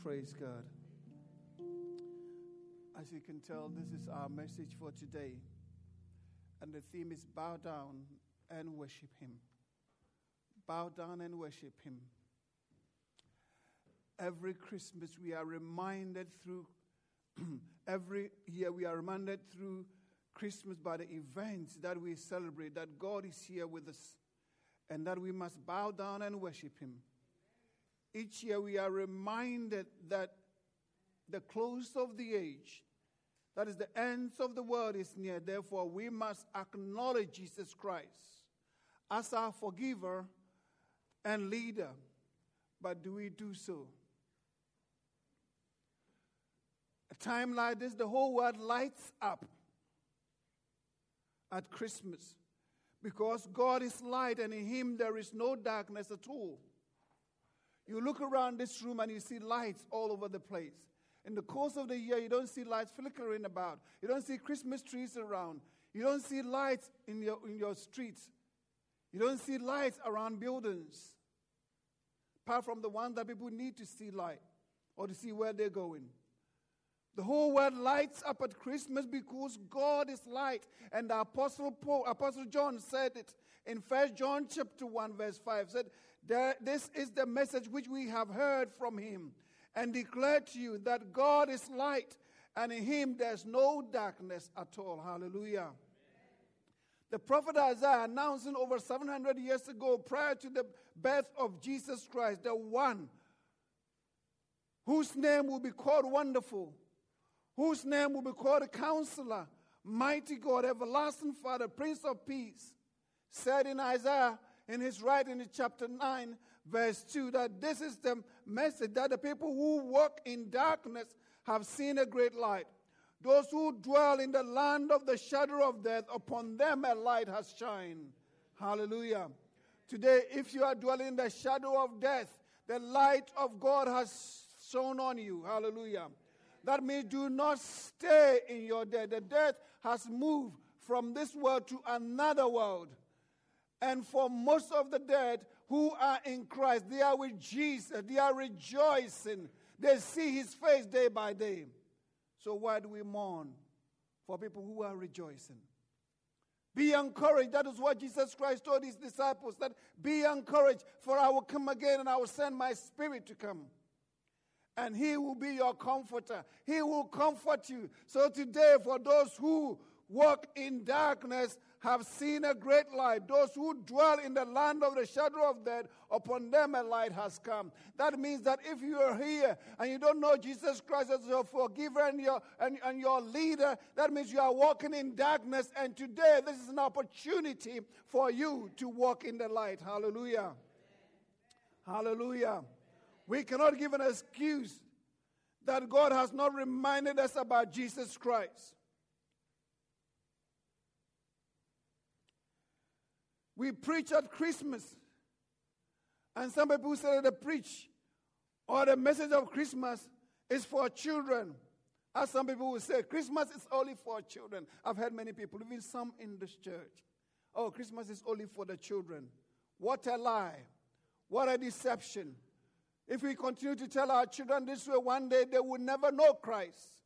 Praise God. As you can tell, this is our message for today. And the theme is bow down and worship Him. Bow down and worship Him. Every Christmas we are reminded through, every year we are reminded through Christmas by the events that we celebrate, that God is here with us and that we must bow down and worship Him. Each year we are reminded that the close of the age, that is the ends of the world, is near. Therefore, we must acknowledge Jesus Christ as our forgiver and leader. But do we do so? A time like this, the whole world lights up at Christmas because God is light and in Him there is no darkness at all. You look around this room and you see lights all over the place. In the course of the year, you don't see lights flickering about. You don't see Christmas trees around. You don't see lights in your streets. You don't see lights around buildings, apart from the ones that people need to see light or to see where they're going. The whole world lights up at Christmas because God is light. And the Apostle John said it in 1 John chapter 1 verse 5. Said, this is the message which we have heard from Him and declared to you, that God is light and in Him there's no darkness at all. Hallelujah. Amen. The prophet Isaiah announcing over 700 years ago, prior to the birth of Jesus Christ, the one whose name will be called Wonderful, whose name will be called a Counselor, Mighty God, Everlasting Father, Prince of Peace, said in Isaiah, in his writing in chapter 9, verse 2, that this is the message, that the people who walk in darkness have seen a great light. Those who dwell in the land of the shadow of death, upon them a light has shined. Hallelujah. Today, if you are dwelling in the shadow of death, the light of God has shone on you. Hallelujah. That means do not stay in your death. The death has moved from this world to another world. And for most of the dead who are in Christ, they are with Jesus. They are rejoicing. They see His face day by day. So why do we mourn for people who are rejoicing? Be encouraged. That is what Jesus Christ told His disciples. That be encouraged, for I will come again and I will send my Spirit to come. And He will be your comforter. He will comfort you. So today, for those who walk in darkness have seen a great light. Those who dwell in the land of the shadow of death, upon them a light has come. That means that if you are here and you don't know Jesus Christ as your forgiver and your leader, that means you are walking in darkness. And today, this is an opportunity for you to walk in the light. Hallelujah. Hallelujah. We cannot give an excuse that God has not reminded us about Jesus Christ. We preach at Christmas, and some people say that the preach or the message of Christmas is for children. As some people will say, Christmas is only for children. I've heard many people, even some in this church. Oh, Christmas is only for the children. What a lie. What a deception. If we continue to tell our children this way, one day they will never know Christ.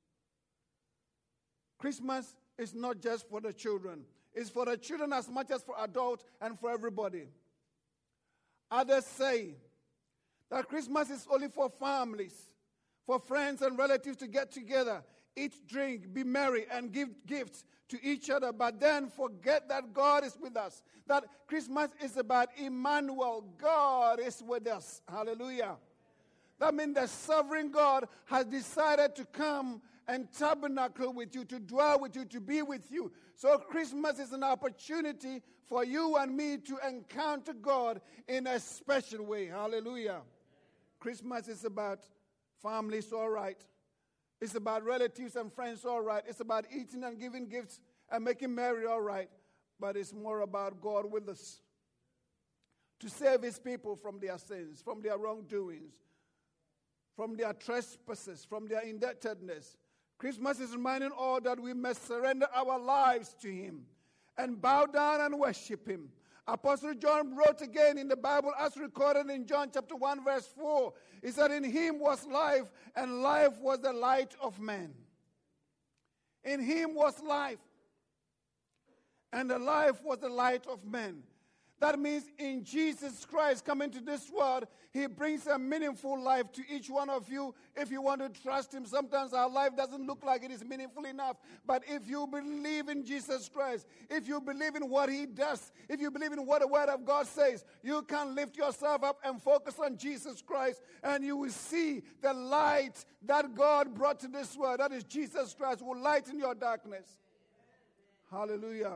Christmas is not just for the children. It's for the children as much as for adults and for everybody. Others say that Christmas is only for families, for friends and relatives to get together, eat, drink, be merry, and give gifts to each other. But then forget that God is with us. That Christmas is about Emmanuel. God is with us. Hallelujah. That means the sovereign God has decided to come and tabernacle with you, to dwell with you, to be with you. So Christmas is an opportunity for you and me to encounter God in a special way. Hallelujah. Christmas is about families, all right. It's about relatives and friends, all right. It's about eating and giving gifts and making merry, all right. But it's more about God with us, to save His people from their sins, from their wrongdoings, from their trespasses, from their indebtedness. Christmas is reminding all that we must surrender our lives to Him and bow down and worship Him. Apostle John wrote again in the Bible as recorded in John chapter 1 verse 4. He said, in him was life, and life was the light of men. In him was life, and the life was the light of men. That means in Jesus Christ coming to this world, he brings a meaningful life to each one of you if you want to trust him. Sometimes our life doesn't look like it is meaningful enough. But if you believe in Jesus Christ, if you believe in what he does, if you believe in what the word of God says, you can lift yourself up and focus on Jesus Christ, and you will see the light that God brought to this world. That is Jesus Christ will lighten your darkness. Hallelujah.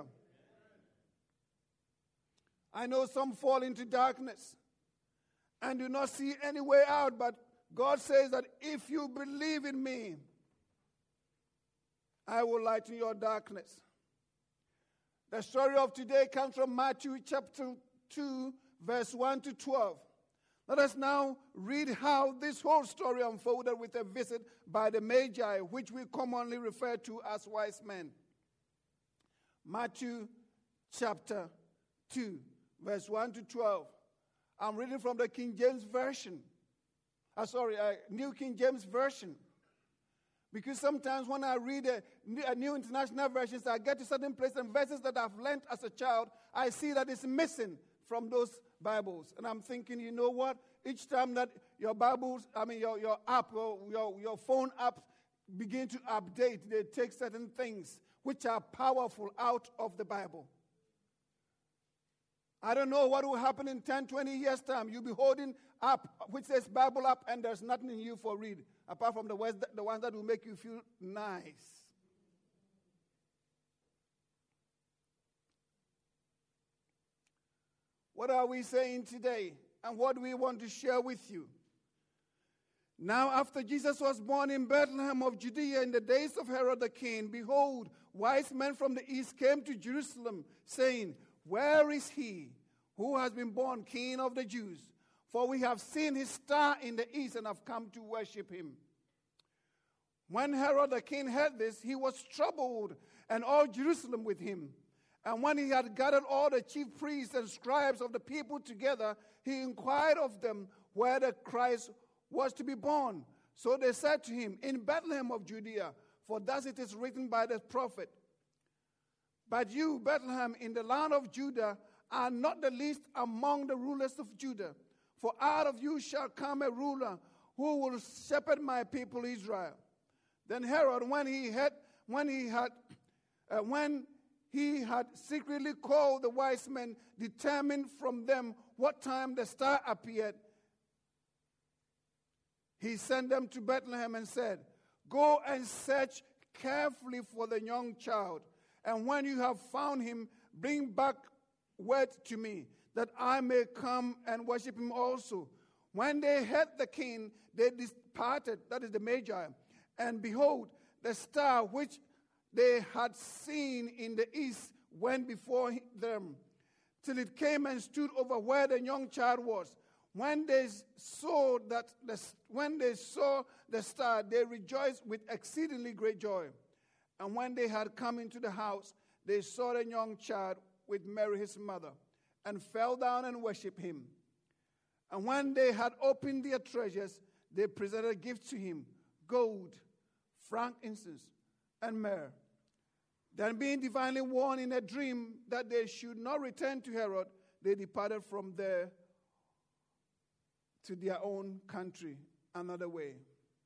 I know some fall into darkness and do not see any way out, but God says that if you believe in me, I will lighten your darkness. The story of today comes from Matthew chapter 2, verse 1 to 12. Let us now read how this whole story unfolded with a visit by the Magi, which we commonly refer to as wise men. Matthew chapter 2. Verse 1 to 12. I'm reading from the King James Version. New King James Version. Because sometimes when I read a New International Version, I get to certain places and verses that I've learned as a child, I see that it's missing from those Bibles. And I'm thinking, you know what? Each time that your Bibles, your app, your phone app begin to update, they take certain things which are powerful out of the Bible. I don't know what will happen in 10, 20 years' time. You'll be holding up, which says Bible up, and there's nothing in you for read, apart from the ones that will make you feel nice. What are we saying today? And what do we want to share with you? Now, after Jesus was born in Bethlehem of Judea in the days of Herod the king, behold, wise men from the east came to Jerusalem, saying, where is he who has been born King of the Jews? For we have seen his star in the east and have come to worship him. When Herod the king heard this, he was troubled, and all Jerusalem with him. And when he had gathered all the chief priests and scribes of the people together, he inquired of them where the Christ was to be born. So they said to him, in Bethlehem of Judea, for thus it is written by the prophet. But you, Bethlehem, in the land of Judah, are not the least among the rulers of Judah. For out of you shall come a ruler who will shepherd my people Israel. Then Herod, when he had secretly called the wise men, determined from them what time the star appeared, he sent them to Bethlehem and said, go and search carefully for the young child. And when you have found him, bring back word to me, that I may come and worship him also. When they heard the king, they departed, that is the Magi. And behold, the star which they had seen in the east went before them, till it came and stood over where the young child was. When they saw the star, they rejoiced with exceedingly great joy. And when they had come into the house, they saw the young child with Mary his mother, and fell down and worshipped him. And when they had opened their treasures, they presented gifts to him, gold, frankincense, and myrrh. Then being divinely warned in a dream that they should not return to Herod, they departed from there to their own country another way.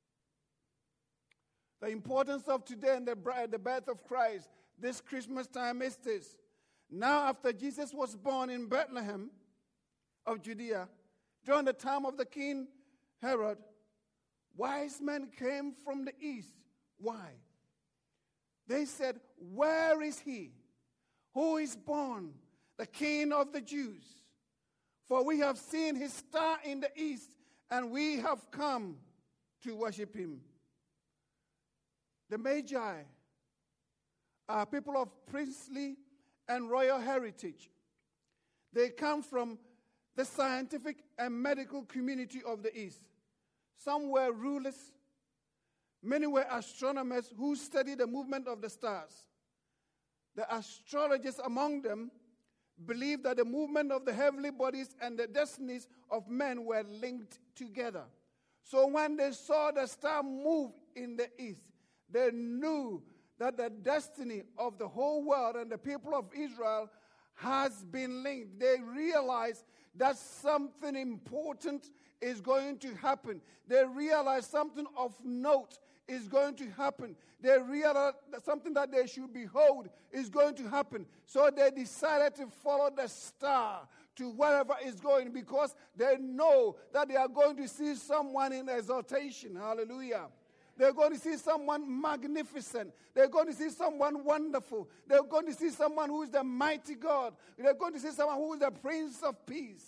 The importance of today and the birth of Christ, this Christmas time is this. Now after Jesus was born in Bethlehem of Judea, during the time of the king Herod, wise men came from the east. Why? They said, where is he who is born, the King of the Jews? For we have seen his star in the east, and we have come to worship him. The Magi are people of princely and royal heritage. They come from the scientific and medical community of the East. Some were rulers. Many were astronomers who studied the movement of the stars. The astrologers among them, believed that the movement of the heavenly bodies and the destinies of men were linked together. So when they saw the star move in the east, they knew that the destiny of the whole world and the people of Israel has been linked. They realized that something important is going to happen. They realized something of note is going to happen. They realized that something that they should behold is going to happen. So they decided to follow the star to wherever it's going, because they know that they are going to see someone in exaltation. Hallelujah. They're going to see someone magnificent. They're going to see someone wonderful. They're going to see someone who is the mighty God. They're going to see someone who is the Prince of Peace.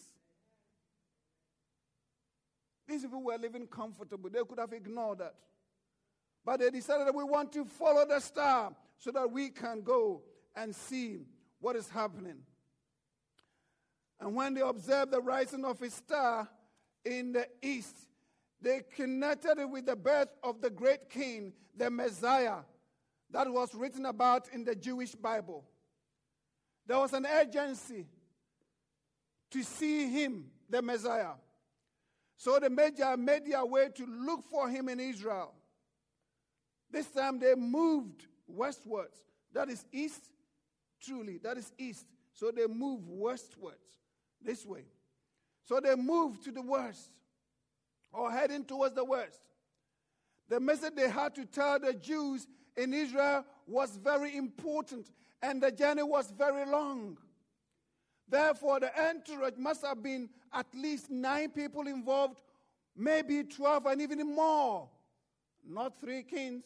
These people were living comfortable. They could have ignored that. But they decided that we want to follow the star so that we can go and see what is happening. And when they observed the rising of a star in the east, they connected it with the birth of the great king, the Messiah, that was written about in the Jewish Bible. There was an urgency to see him, the Messiah. So the Magi made their way to look for him in Israel. This time they moved westwards. That is east, truly, that is east. So they moved westwards, this way. So they moved to the west, or heading towards the west. The message they had to tell the Jews in Israel was very important, and the journey was very long. Therefore, the entourage must have been at least 9 people involved, maybe 12 and even more. Not 3 kings.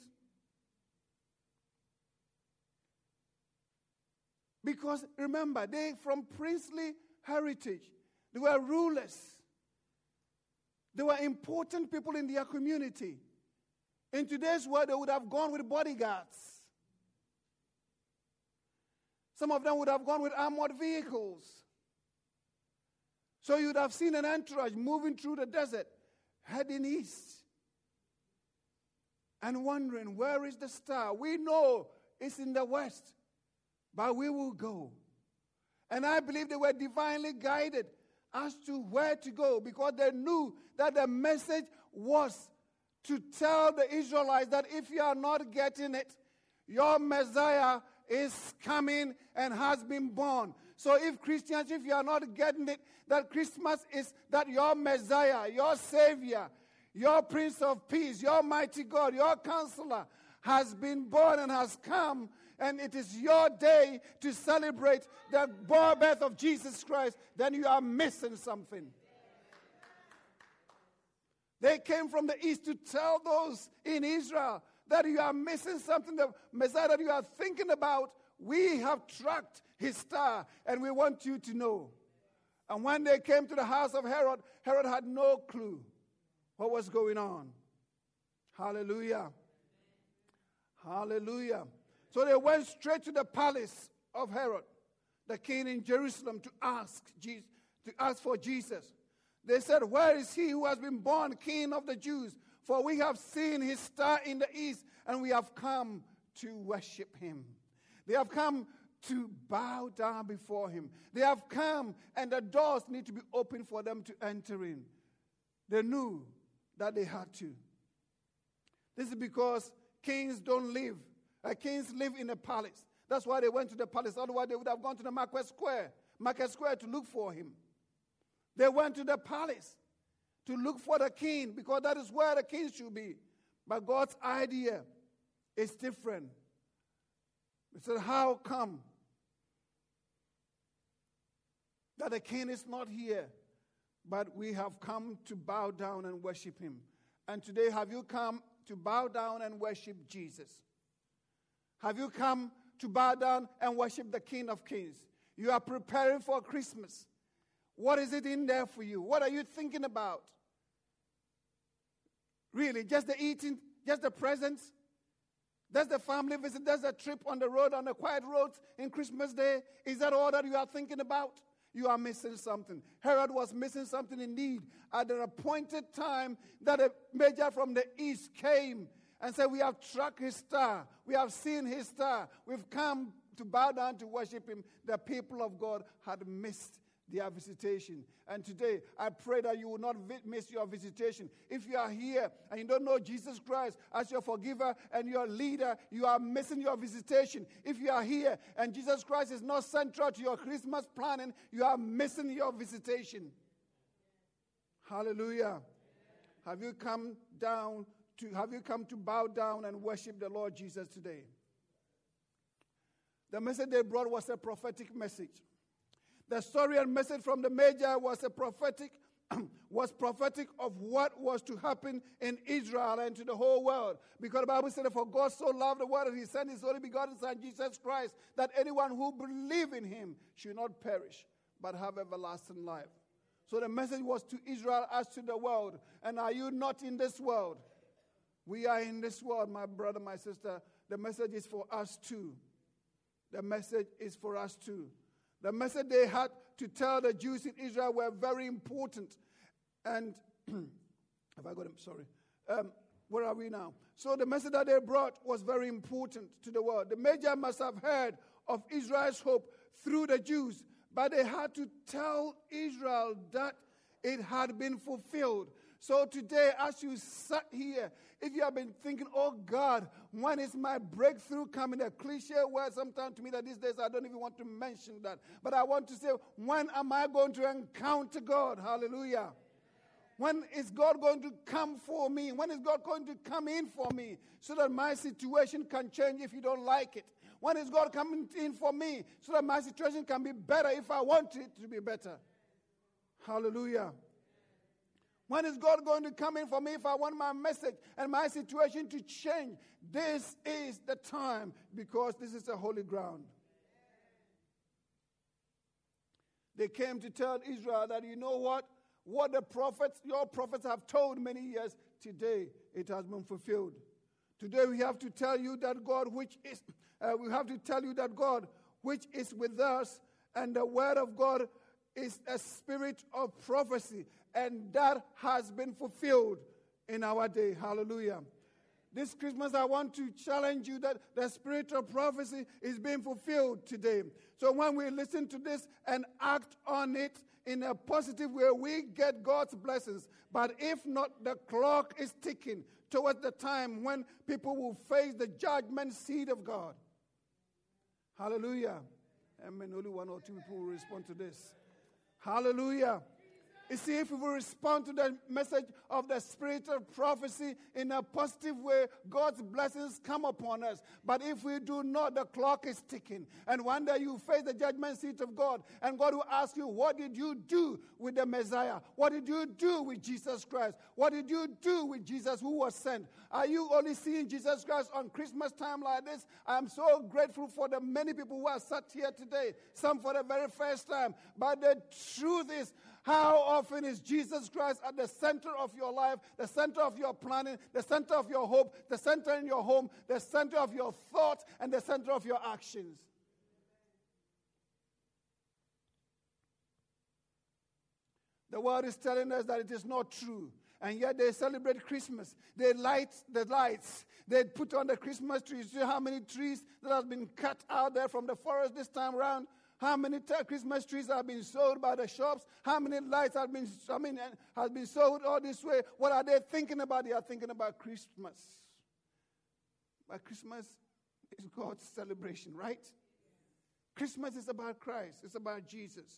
Because remember, they from princely heritage. They were rulers. They were important people in their community. In today's world, they would have gone with bodyguards. Some of them would have gone with armored vehicles. So you would have seen an entourage moving through the desert, heading east, and wondering, where is the star? We know it's in the west, but we will go. And I believe they were divinely guided as to where to go, because they knew that the message was to tell the Israelites that if you are not getting it, your Messiah is coming and has been born. So if Christians, if you are not getting it, that Christmas is that your Messiah, your Savior, your Prince of Peace, your mighty God, your Counselor has been born and has come, and it is your day to celebrate the birth of Jesus Christ, then you are missing something. They came from the east to tell those in Israel that you are missing something. The Messiah that you are thinking about, we have tracked his star, and we want you to know. And when they came to the house of Herod, Herod had no clue what was going on. Hallelujah. Hallelujah. So they went straight to the palace of Herod, the king in Jerusalem, to ask for Jesus. They said, where is he who has been born king of the Jews? For we have seen his star in the east, and we have come to worship him. They have come to bow down before him. They have come, and the doors need to be open for them to enter in. They knew that they had to. This is because kings don't live. Kings live in a palace. That's why they went to the palace. Otherwise, they would have gone to the Market Square to look for him. They went to the palace to look for the king, because that is where the king should be. But God's idea is different. He said, how come that the king is not here, but we have come to bow down and worship him? And today, have you come to bow down and worship Jesus? Have you come to bow down and worship the King of Kings? You are preparing for Christmas. What is it in there for you? What are you thinking about? Really, just the eating, just the presents? That's the family visit, that's the trip on the road, on the quiet roads in Christmas Day? Is that all that you are thinking about? You are missing something. Herod was missing something indeed. At an appointed time that a Magi from the east came and said, we have tracked his star. We have seen his star. We've come to bow down to worship him, the people of God had missed their visitation. And today, I pray that you will not miss your visitation. If you are here and you don't know Jesus Christ as your forgiver and your leader, you are missing your visitation. If you are here and Jesus Christ is not central to your Christmas planning, you are missing your visitation. Hallelujah. Have you come to bow down and worship the Lord Jesus today? The message they brought was a prophetic message. The story and message from the Magi was prophetic of what was to happen in Israel and to the whole world. Because the Bible said, for God so loved the world that he sent his only begotten Son, Jesus Christ, that anyone who believes in him should not perish, but have everlasting life. So the message was to Israel as to the world. And are you not in this world? We are in this world, my brother, my sister. The message is for us too. The message is for us too. The message they had to tell the Jews in Israel were very important. And, have I got him? Sorry. Where are we now? So the message that they brought was very important to the world. The Magi must have heard of Israel's hope through the Jews, but they had to tell Israel that it had been fulfilled. So today, as you sat here, if you have been thinking, oh God, when is my breakthrough coming? A cliche word sometimes to me that these days I don't even want to mention that. But I want to say, when am I going to encounter God? Hallelujah. When is God going to come for me? When is God going to come in for me so that my situation can change if you don't like it? When is God coming in for me so that my situation can be better if I want it to be better? Hallelujah. When is God going to come in for me if I want my message and my situation to change? This is the time, because this is a holy ground. They came to tell Israel that, you know what? What the prophets, your prophets have told many years, today it has been fulfilled. Today we have to tell you that God which is with us, and the word of God is a spirit of prophecy. And that has been fulfilled in our day. Hallelujah. This Christmas, I want to challenge you that the spirit of prophecy is being fulfilled today. So when we listen to this and act on it in a positive way, we get God's blessings. But if not, the clock is ticking towards the time when people will face the judgment seat of God. Hallelujah. Amen. Only one or two people will respond to this. Hallelujah. You see, if we will respond to the message of the spirit of prophecy in a positive way, God's blessings come upon us. But if we do not, the clock is ticking. And one day you face the judgment seat of God, and God will ask you, what did you do with the Messiah? What did you do with Jesus Christ? What did you do with Jesus who was sent? Are you only seeing Jesus Christ on Christmas time like this? I am so grateful for the many people who are sat here today, some for the very first time. But the truth is, how often is Jesus Christ at the center of your life, the center of your planning, the center of your hope, the center in your home, the center of your thoughts, and the center of your actions? The world is telling us that it is not true. And yet they celebrate Christmas. They light the lights. They put on the Christmas trees. See how many trees that have been cut out there from the forest this time around? How many Christmas trees have been sold by the shops? How many lights have been sold all this way? What are they thinking about? They are thinking about Christmas. But Christmas is God's celebration, right? Christmas is about Christ. It's about Jesus.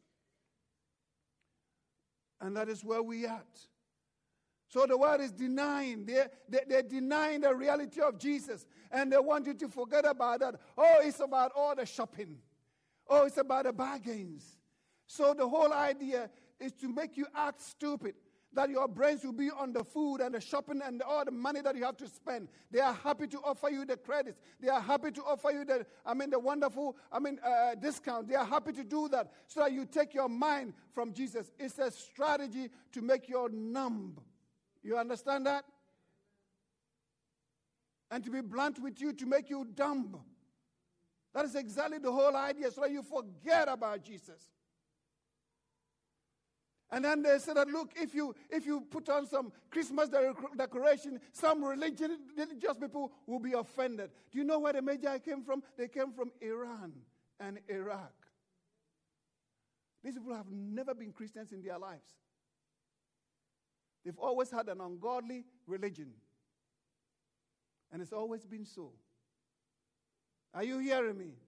And that is where we are at. So the world is denying. They're denying the reality of Jesus. And they want you to forget about that. Oh, it's about all the shopping. Oh, it's about the bargains. So the whole idea is to make you act stupid, that your brains will be on the food and the shopping and all the money that you have to spend. They are happy to offer you the credits. They are happy to offer you the wonderful, discount. They are happy to do that so that you take your mind from Jesus. It's a strategy to make you numb. You understand that? And to be blunt with you, to make you dumb. That is exactly the whole idea, so that you forget about Jesus. And then they said that, look, if you put on some Christmas decoration, some religious people will be offended. Do you know where the Magi came from? They came from Iran and Iraq. These people have never been Christians in their lives. They've always had an ungodly religion. And it's always been so. Are you hearing me?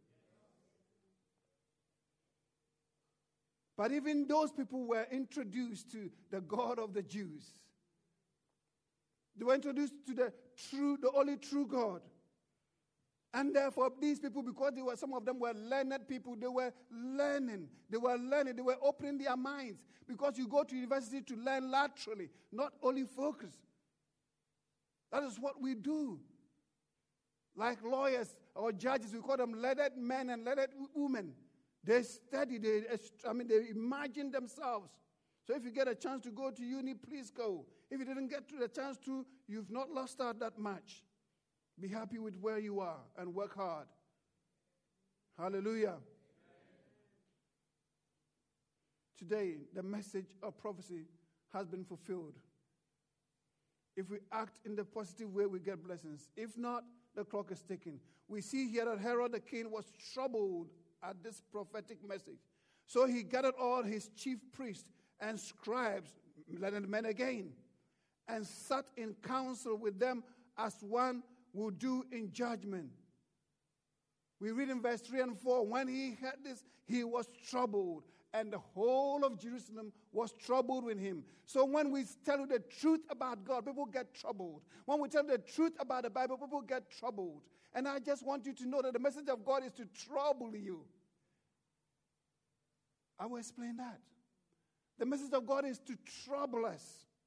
But even those people were introduced to the God of the Jews. They were introduced to the only true God. And therefore, these people, because some of them were learned people, they were learning. They were opening their minds. Because you go to university to learn laterally, not only focus. That is what we do. Like lawyers or judges, we call them learned men and learned women. They study, they imagine themselves. So if you get a chance to go to uni, please go. If you didn't get the chance to, you've not lost out that much. Be happy with where you are and work hard. Hallelujah. Today, the message of prophecy has been fulfilled. If we act in the positive way, we get blessings. If not, the clock is ticking. We see here that Herod the king was troubled at this prophetic message. So he gathered all his chief priests and scribes, learned men again, and sat in council with them as one would do in judgment. We read in verse 3 and 4, when he heard this, he was troubled, and the whole of Jerusalem was troubled with him. So when we tell you the truth about God, people get troubled. When we tell the truth about the Bible, people get troubled. And I just want you to know that the message of God is to trouble you. I will explain that. The message of God is to trouble us.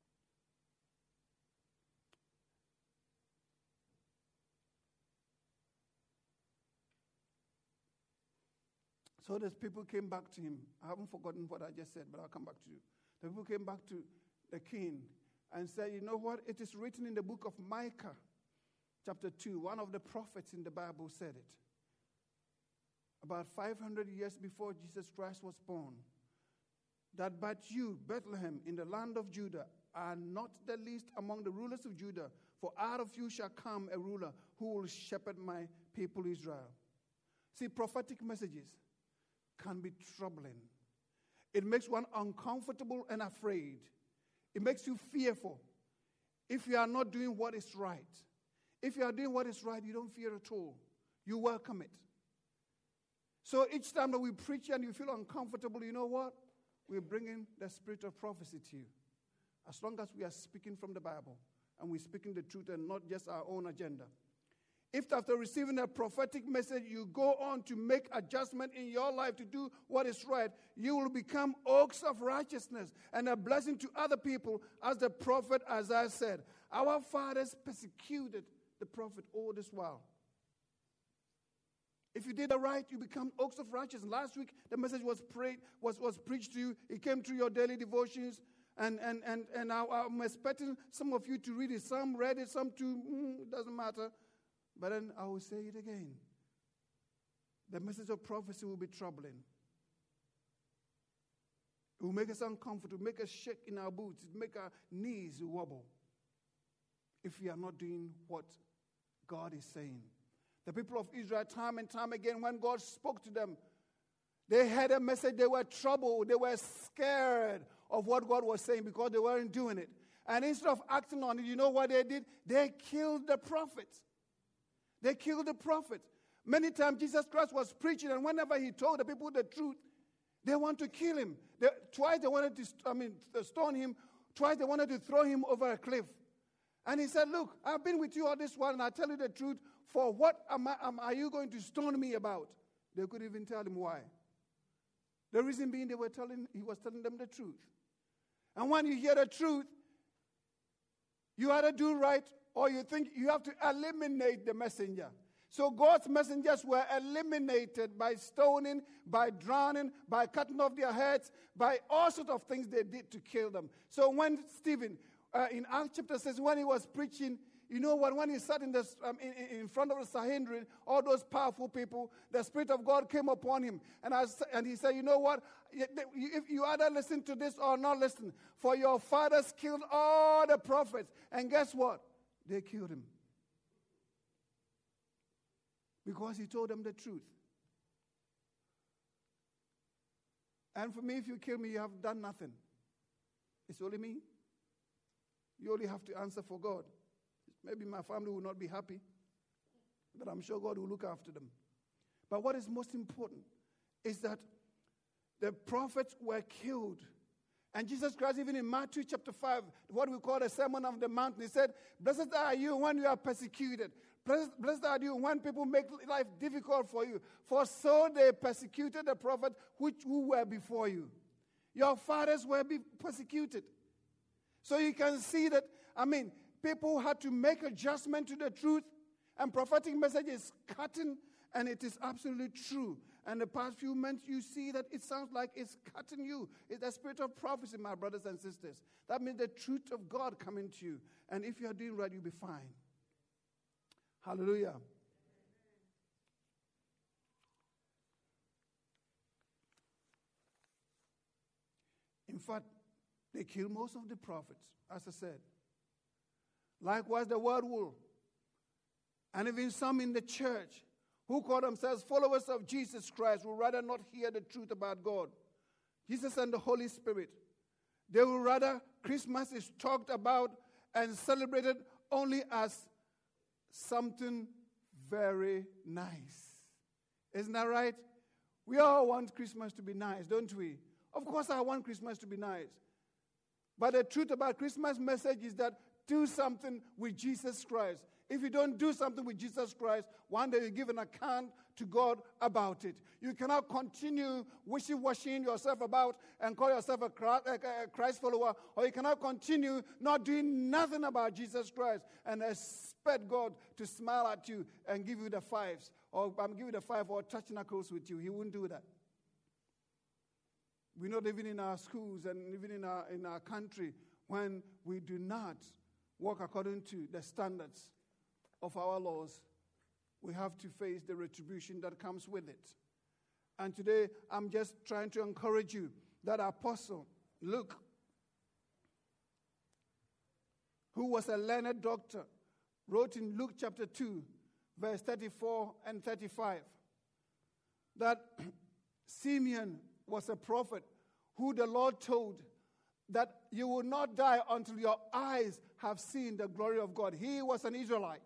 So those people came back to him. I haven't forgotten what I just said, but I'll come back to you. The people came back to the king and said, you know what? It is written in the book of Micah, chapter 2. One of the prophets in the Bible said it. About 500 years before Jesus Christ was born, that but you, Bethlehem, in the land of Judah, are not the least among the rulers of Judah, for out of you shall come a ruler who will shepherd my people Israel. See, prophetic messages can be troubling. It makes one uncomfortable and afraid. It makes you fearful if you are not doing what is right. If you are doing what is right, you don't fear at all. You welcome it. So each time that we preach and you feel uncomfortable, you know what? We're bringing the spirit of prophecy to you. As long as we are speaking from the Bible and we're speaking the truth and not just our own agenda. If after receiving a prophetic message, you go on to make adjustment in your life to do what is right, you will become oaks of righteousness and a blessing to other people, as the prophet Isaiah said. Our fathers persecuted the prophet all this while. If you did the right, you become oaks of righteousness. Last week, the message was preached to you. It came through your daily devotions. And I'm expecting some of you to read it. Some read it, some it doesn't matter. But then I will say it again. The message of prophecy will be troubling. It will make us uncomfortable, make us shake in our boots, make our knees wobble if we are not doing what God is saying. The people of Israel, time and time again, when God spoke to them, they had a message, they were troubled, they were scared of what God was saying because they weren't doing it. And instead of acting on it, you know what they did? They killed the prophet. They killed the prophet. Many times Jesus Christ was preaching, and whenever he told the people the truth, they want to kill him. Twice they wanted to stone him. Twice they wanted to throw him over a cliff. And he said, look, I've been with you all this while, and I tell you the truth. For what are you going to stone me about? They couldn't even tell him why. The reason being he was telling them the truth. And when you hear the truth, you either do right or you think you have to eliminate the messenger. So God's messengers were eliminated by stoning, by drowning, by cutting off their heads, by all sorts of things they did to kill them. So when Stephen, in Acts chapter says, when he was preaching, You know what? When he sat in front of the Sanhedrin, all those powerful people, the Spirit of God came upon him. And he said, you know what? If you either listen to this or not listen, for your fathers killed all the prophets. And guess what? They killed him. Because he told them the truth. And for me, if you kill me, you have done nothing. It's only me. You only have to answer for God. Maybe my family will not be happy, but I'm sure God will look after them. But what is most important is that the prophets were killed. And Jesus Christ, even in Matthew chapter 5, what we call the Sermon on the Mount, he said, blessed are you when you are persecuted. Blessed are you when people make life difficult for you. For so they persecuted the prophets who were before you. Your fathers were persecuted. So you can see that, people had to make adjustment to the truth, and prophetic message is cutting, and it is absolutely true. And the past few months, you see that it sounds like it's cutting you. It's the spirit of prophecy, my brothers and sisters. That means the truth of God coming to you. And if you are doing right, you'll be fine. Hallelujah. In fact, they killed most of the prophets, as I said. Likewise, the world will. And even some in the church who call themselves followers of Jesus Christ will rather not hear the truth about God, Jesus and the Holy Spirit. They will rather Christmas is talked about and celebrated only as something very nice. Isn't that right? We all want Christmas to be nice, don't we? Of course I want Christmas to be nice. But the truth about Christmas message is that do something with Jesus Christ. If you don't do something with Jesus Christ, one day you give an account to God about it. You cannot continue wishy-washying yourself about and call yourself a Christ follower, or you cannot continue not doing nothing about Jesus Christ and expect God to smile at you and give you the fives, or I'm giving you the five or touch knuckles with you. He wouldn't do that. We're not even in our schools and even in our country when we do not walk according to the standards of our laws, we have to face the retribution that comes with it. And today, I'm just trying to encourage you that Apostle Luke, who was a learned doctor, wrote in Luke chapter 2, verse 34 and 35, that Simeon was a prophet who the Lord told that you will not die until your eyes have seen the glory of God. He was an Israelite.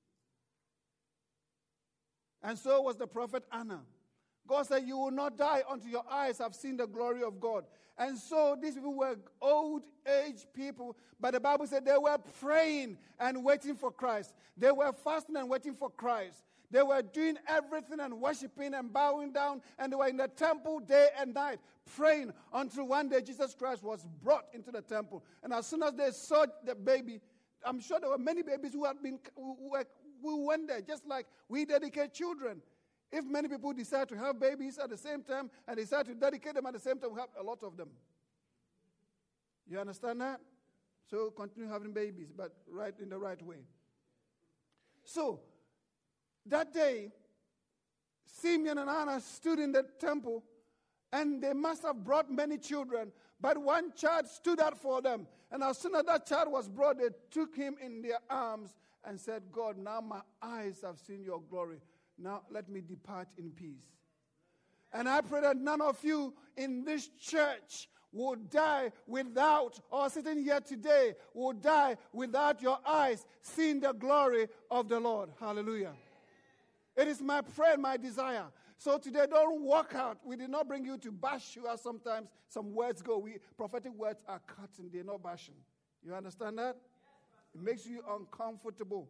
And so was the prophet Anna. God said, you will not die until your eyes have seen the glory of God. And so these people were old age people, but the Bible said they were praying and waiting for Christ. They were fasting and waiting for Christ. They were doing everything and worshiping and bowing down, and they were in the temple day and night, praying until one day Jesus Christ was brought into the temple. And as soon as they saw the baby, I'm sure there were many babies who went there, just like we dedicate children. If many people decide to have babies at the same time and decide to dedicate them at the same time, we have a lot of them. You understand that? So continue having babies, but right in the right way. So, that day, Simeon and Anna stood in the temple, and they must have brought many children, but one child stood out for them. And as soon as that child was brought, they took him in their arms and said, God, now my eyes have seen your glory. Now let me depart in peace. And I pray that none of you in this church will die without, or sitting here today, will die without your eyes seeing the glory of the Lord. Hallelujah. It is my prayer, my desire. So today, don't walk out. We did not bring you to bash you, as sometimes some words go. Prophetic words are cutting, they're not bashing. You understand that? It makes you uncomfortable.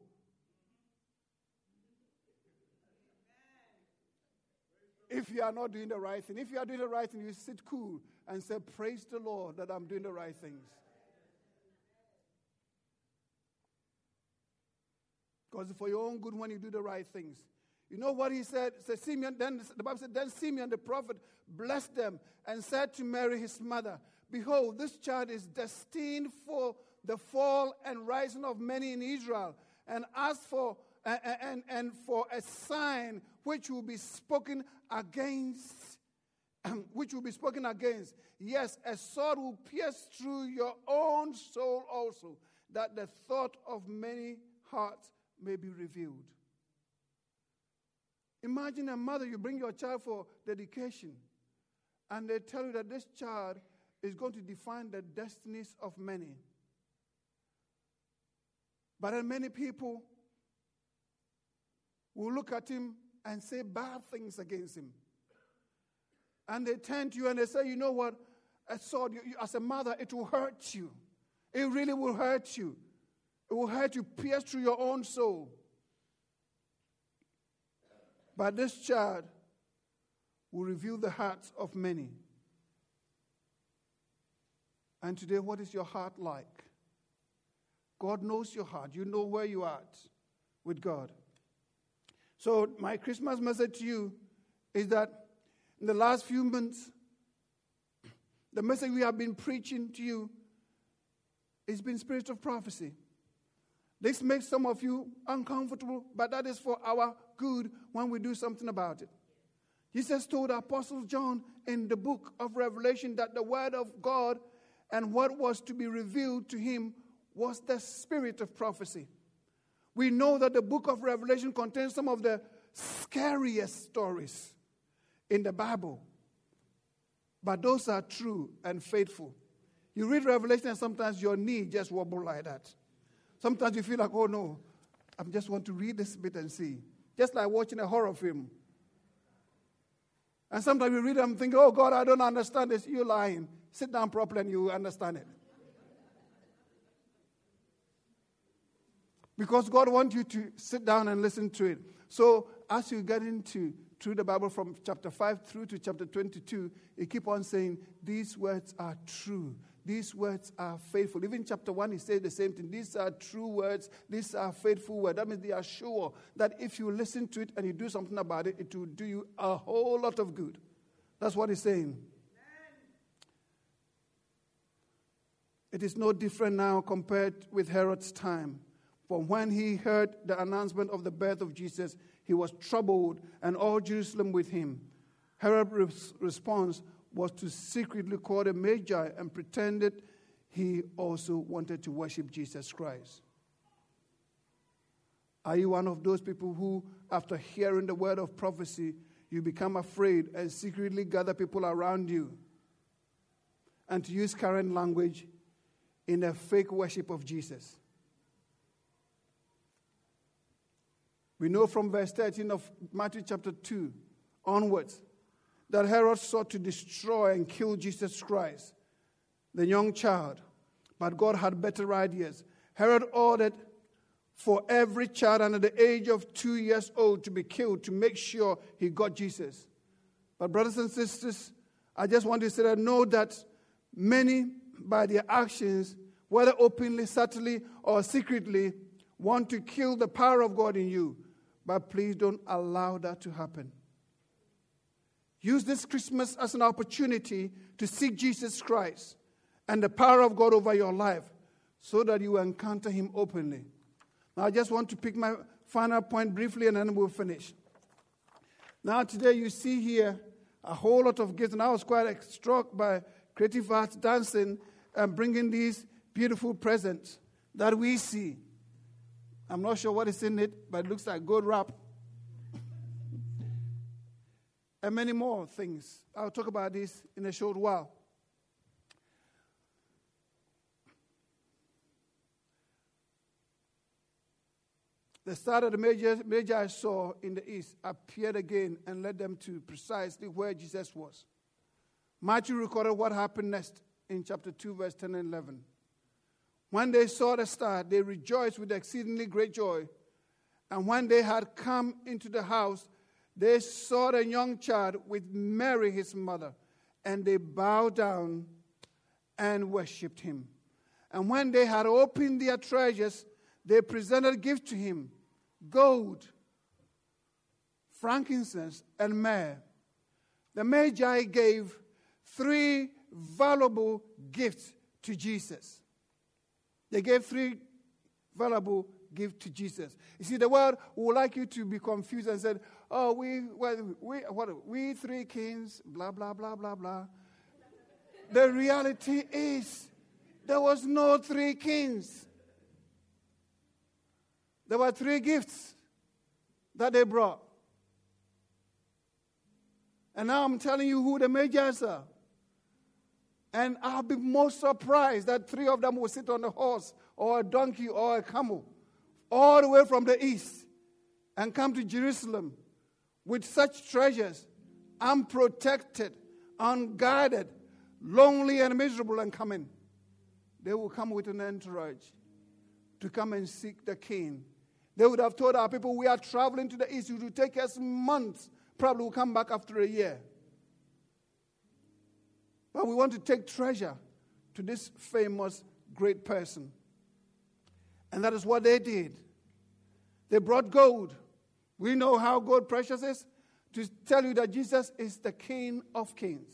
If you are not doing the right thing. If you are doing the right thing, you sit cool and say, praise the Lord that I'm doing the right things. Because for your own good when you do the right things. You know what he said? Simeon, then the Bible said, then Simeon the prophet blessed them and said to Mary his mother, behold, this child is destined for the fall and rising of many in Israel, and asked for and for a sign which will be spoken against. Which will be spoken against. Yes, a sword will pierce through your own soul also, that the thought of many hearts may be revealed. Imagine a mother, you bring your child for dedication, and they tell you that this child is going to define the destinies of many. But then many people will look at him and say bad things against him. And they turn to you and they say, you know what, a sword, as a mother, it will hurt you. It really will hurt you. It will hurt you, pierce through your own soul. But this child will reveal the hearts of many. And today, what is your heart like? God knows your heart. You know where you are at with God. So my Christmas message to you is that in the last few months, the message we have been preaching to you has been spirit of prophecy. This makes some of you uncomfortable, but that is for our good when we do something about it. Jesus told Apostle John in the book of Revelation that the word of God and what was to be revealed to him was the spirit of prophecy. We know that the book of Revelation contains some of the scariest stories in the Bible. But those are true and faithful. You read Revelation and sometimes your knee just wobble like that. Sometimes you feel like, oh no, I just want to read this bit and see. Just like watching a horror film. And sometimes you read it and think, oh God, I don't understand this. You're lying. Sit down properly and you will understand it. Because God wants you to sit down and listen to it. So as you get through the Bible from chapter 5 through to chapter 22, you keep on saying, these words are true. These words are faithful. Even chapter 1, he said the same thing. These are true words. These are faithful words. That means they are sure that if you listen to it and you do something about it, it will do you a whole lot of good. That's what he's saying. It is no different now compared with Herod's time. For when he heard the announcement of the birth of Jesus, he was troubled, and all Jerusalem with him. Herod's response was to secretly call the Magi and pretended he also wanted to worship Jesus Christ. Are you one of those people who, after hearing the word of prophecy, you become afraid and secretly gather people around you? And to use current language, in a fake worship of Jesus. We know from verse 13 of Matthew chapter 2 onwards that Herod sought to destroy and kill Jesus Christ, the young child. But God had better ideas. Herod ordered for every child under the age of 2 years old to be killed to make sure he got Jesus. But brothers and sisters, I just want to say that know that many, by their actions, whether openly, subtly, or secretly, want to kill the power of God in you. But please don't allow that to happen. Use this Christmas as an opportunity to seek Jesus Christ and the power of God over your life so that you encounter him openly. Now, I just want to pick my final point briefly and then we'll finish. Now, today you see here a whole lot of gifts, and I was quite struck by Creative Arts dancing and bringing these beautiful presents that we see. I'm not sure what is in it, but it looks like gold wrap. And many more things. I'll talk about this in a short while. The star that the Magi saw in the east appeared again and led them to precisely where Jesus was. Matthew recorded what happened next in chapter 2, verse 10 and 11. When they saw the star, they rejoiced with exceedingly great joy. And when they had come into the house, they saw the young child with Mary, his mother, and they bowed down and worshipped him. And when they had opened their treasures, they presented gifts to him, gold, frankincense, and myrrh. The Magi gave 3 valuable gifts to Jesus. They gave 3 valuable give to Jesus. You see, the world would like you to be confused and said, oh, we three kings, blah, blah, blah, blah, blah. The reality is there was no three kings. There were three gifts that they brought. And now I'm telling you who the Magi's are. And I'll be most surprised that three of them will sit on a horse or a donkey or a camel all the way from the east and come to Jerusalem with such treasures, unprotected, unguarded, lonely and miserable, and come in. They will come with an entourage to come and seek the king. They would have told our people, we are traveling to the east. It will take us months. Probably will come back after a year. But we want to take treasure to this famous great person. And that is what they did. They brought gold. We know how gold precious is. To tell you that Jesus is the King of Kings.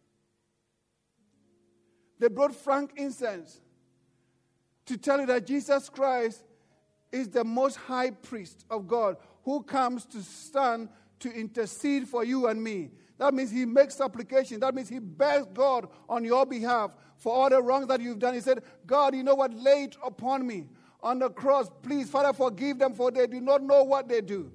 They brought frankincense. To tell you that Jesus Christ is the most high priest of God, who comes to stand to intercede for you and me. That means he makes supplication. That means he begs God on your behalf for all the wrongs that you've done. He said, God, you know what? Lay it upon me on the cross. Please, Father, forgive them, for they do not know what they do.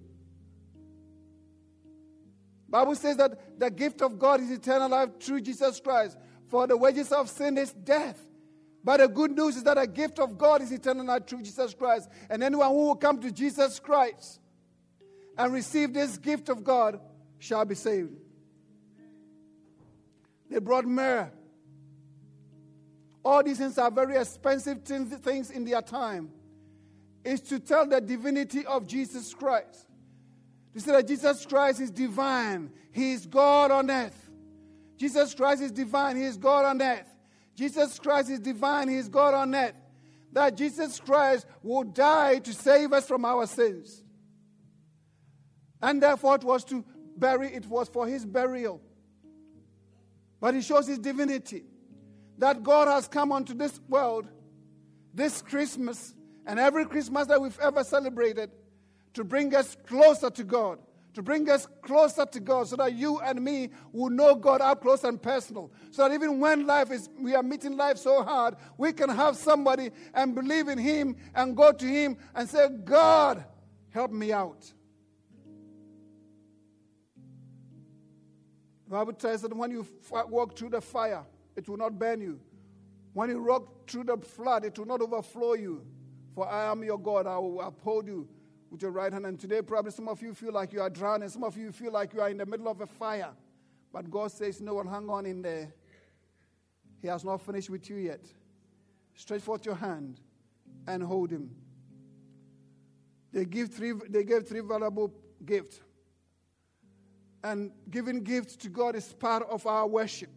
Bible says that the gift of God is eternal life through Jesus Christ. For the wages of sin is death. But the good news is that the gift of God is eternal life through Jesus Christ. And anyone who will come to Jesus Christ and receive this gift of God shall be saved. They brought myrrh. All these things are very expensive things in their time. It's to tell the divinity of Jesus Christ. To say that Jesus Christ is divine. He is God on earth. Jesus Christ is divine. He is God on earth. Jesus Christ is divine. He is God on earth. That Jesus Christ will die to save us from our sins. And therefore it was for his burial. But it shows his divinity. That God has come onto this world, this Christmas, and every Christmas that we've ever celebrated, to bring us closer to God. To bring us closer to God, so that you and me will know God up close and personal. So that even when we are meeting life so hard, we can have somebody and believe in him and go to him and say, God, help me out. The Bible tells that when you walk through the fire, it will not burn you. When you walk through the flood, it will not overflow you. For I am your God, I will uphold you with your right hand. And today probably some of you feel like you are drowning. Some of you feel like you are in the middle of a fire. But God says, no one, hang on in there. He has not finished with you yet. Stretch forth your hand and hold him. They gave three valuable gifts. And giving gifts to God is part of our worship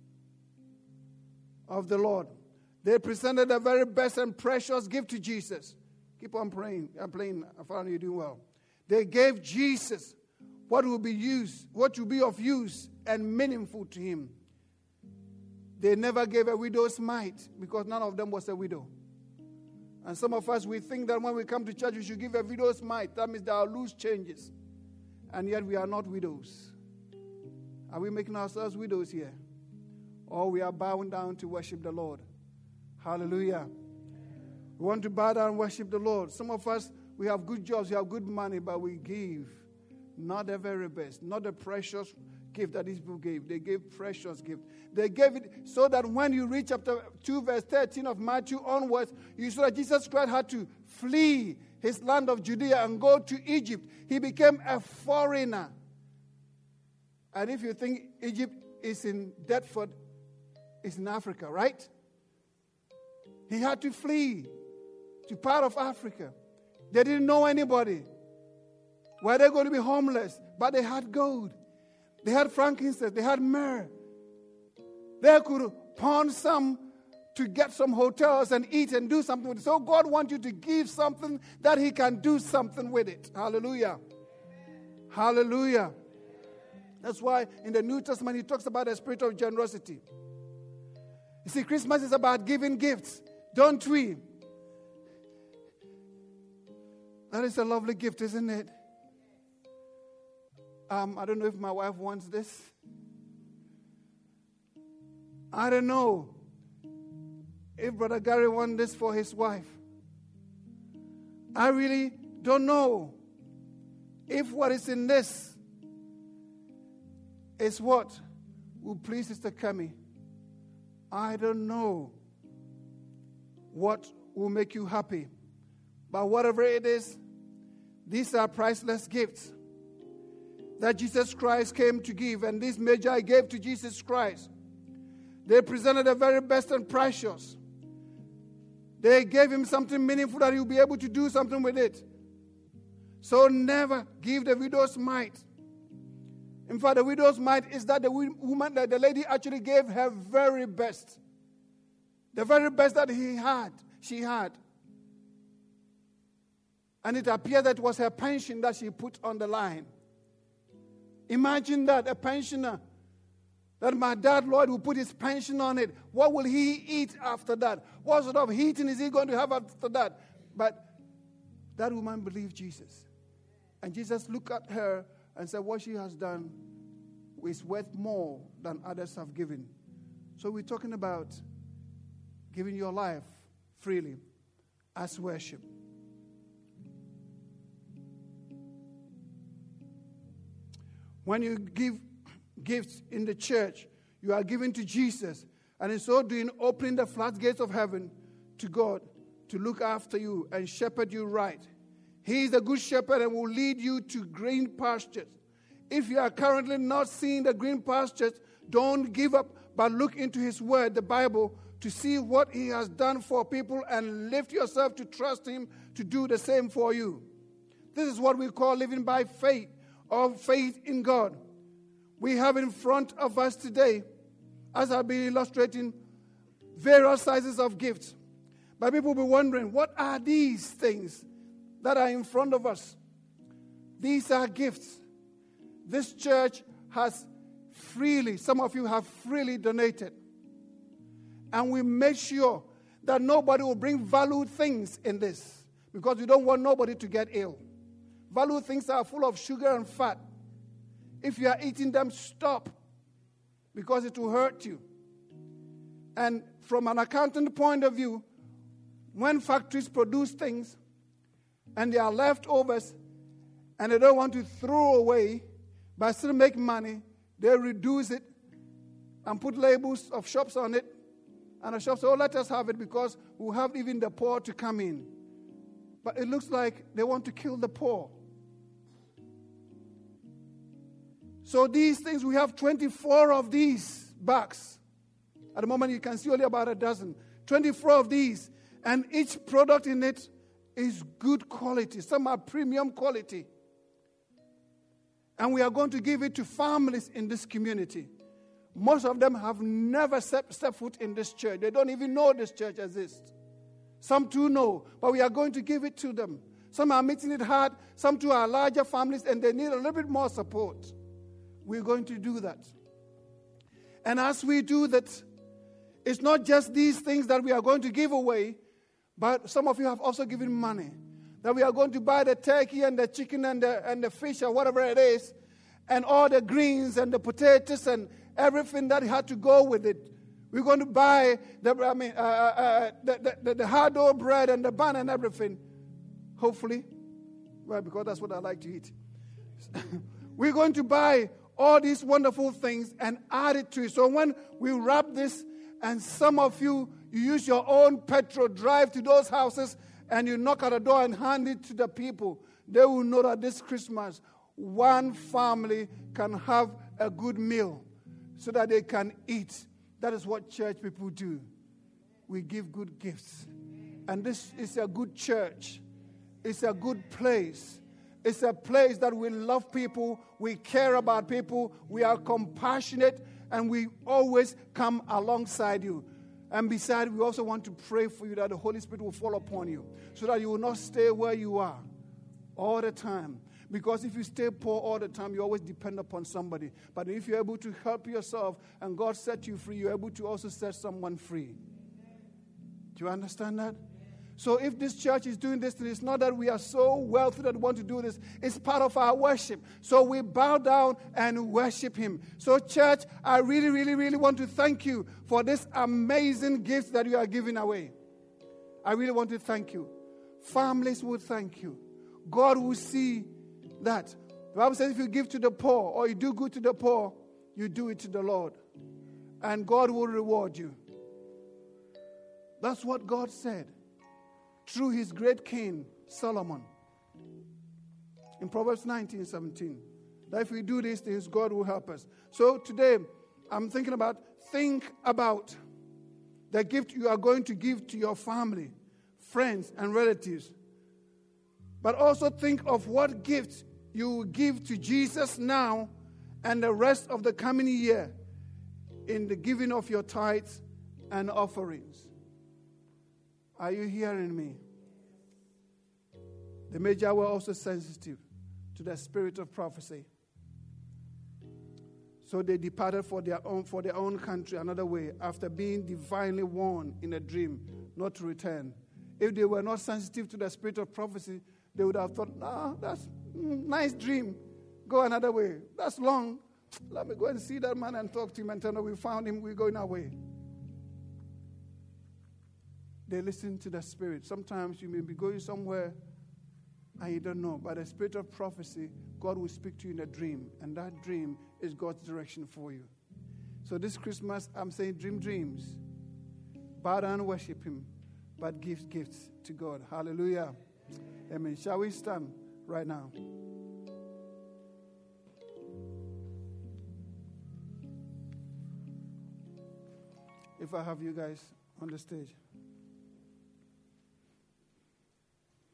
of the Lord. They presented the very best and precious gift to Jesus. Keep on praying. I'm playing. I found you doing well. They gave Jesus what will be of use and meaningful to him. They never gave a widow's mite because none of them was a widow. And some of us, we think that when we come to church, we should give a widow's mite. That means there are loose changes. And yet we are not widows. Are we making ourselves widows here? Or we are bowing down to worship the Lord? Hallelujah. We want to bow down and worship the Lord. Some of us, we have good jobs, we have good money, but we give not the very best, not the precious gift that these people gave. They gave precious gift. They gave it so that when you read chapter 2, verse 13 of Matthew onwards, you saw that Jesus Christ had to flee his land of Judea and go to Egypt. He became a foreigner. And if you think Egypt is in Deptford, it's in Africa, right? He had to flee to part of Africa. They didn't know anybody. Were they going to be homeless? But they had gold. They had frankincense. They had myrrh. They could pawn some to get some hotels and eat and do something with it. So God wants you to give something that he can do something with it. Hallelujah. Hallelujah. That's why in the New Testament he talks about the spirit of generosity. You see, Christmas is about giving gifts. Don't we? That is a lovely gift, isn't it? I don't know if my wife wants this. I don't know if Brother Gary wants this for his wife. I really don't know if what is in this is what will please Sister Kemi. I don't know what will make you happy. But whatever it is, these are priceless gifts that Jesus Christ came to give. And this Magi gave to Jesus Christ. They presented the very best and precious. They gave him something meaningful that he'll be able to do something with it. So never give the widow's mite. In fact, the widow's mite is that the woman, that the lady actually gave her very best. The very best that she had. And it appeared that it was her pension that she put on the line. Imagine that, a pensioner. That my dad, Lord, will put his pension on it. What will he eat after that? What sort of heating is he going to have after that? But that woman believed Jesus. And Jesus looked at her and said, what she has done is worth more than others have given. So we're talking about giving your life freely as worship. When you give gifts in the church, you are giving to Jesus. And in so doing, opening the floodgates of heaven to God to look after you and shepherd you right. He is a good shepherd and will lead you to green pastures. If you are currently not seeing the green pastures, don't give up, but look into his word, the Bible, to see what he has done for people and lift yourself to trust him to do the same for you. This is what we call living by faith, or faith in God. We have in front of us today, as I've been illustrating, various sizes of gifts. But people will be wondering, what are these things that are in front of us? These are gifts. This church has freely, some of you have freely donated. And we make sure that nobody will bring valued things in this, because we don't want nobody to get ill. Valued things are full of sugar and fat. If you are eating them, stop, because it will hurt you. And from an accountant point of view, when factories produce things and they are leftovers and they don't want to throw away but still make money, they reduce it and put labels of shops on it. And the shops say, oh, let us have it because we'll have even the poor to come in. But it looks like they want to kill the poor. So these things, we have 24 of these bags. At the moment, you can see only about a dozen. 24 of these. And each product in it is good quality. Some are premium quality. And we are going to give it to families in this community. Most of them have never set foot in this church. They don't even know this church exists. Some too know, but we are going to give it to them. Some are meeting it hard. Some too are larger families and they need a little bit more support. We're going to do that. And as we do that, it's not just these things that we are going to give away, but some of you have also given money. That we are going to buy the turkey and the chicken and the fish or whatever it is, and all the greens and the potatoes and everything that had to go with it. We're going to buy the hard dough bread and the bun and everything. Hopefully. Well, because that's what I like to eat. We're going to buy all these wonderful things and add it to it. So when we wrap this, and some of you use your own petrol, drive to those houses, and you knock at the door and hand it to the people, they will know that this Christmas, one family can have a good meal so that they can eat. That is what church people do. We give good gifts. And this is a good church. It's a good place. It's a place that we love people, we care about people, we are compassionate, and we always come alongside you. And besides, we also want to pray for you that the Holy Spirit will fall upon you so that you will not stay where you are all the time. Because if you stay poor all the time, you always depend upon somebody. But if you're able to help yourself and God set you free, you're able to also set someone free. Do you understand that? So if this church is doing this, it's not that we are so wealthy that we want to do this. It's part of our worship. So we bow down and worship him. So church, I really, really, really want to thank you for this amazing gift that you are giving away. I really want to thank you. Families will thank you. God will see that. The Bible says if you give to the poor or you do good to the poor, you do it to the Lord. And God will reward you. That's what God said through his great king, Solomon. In Proverbs 19:17. That if we do these things, God will help us. So today, I'm thinking about, think about the gift you are going to give to your family, friends, and relatives. But also think of what gift you will give to Jesus now and the rest of the coming year in the giving of your tithes and offerings. Are you hearing me? The Magi were also sensitive to the spirit of prophecy. So they departed for their own country another way after being divinely warned in a dream not to return. If they were not sensitive to the spirit of prophecy, they would have thought, that's nice dream. Go another way. That's long. Let me go and see that man and talk to him and tell him we found him, we're going our way. They listen to the Spirit. Sometimes you may be going somewhere and you don't know. By the Spirit of prophecy, God will speak to you in a dream. And that dream is God's direction for you. So this Christmas, I'm saying dream dreams. Bow down and worship him. But give gifts to God. Hallelujah. Amen. Shall we stand right now? If I have you guys on the stage.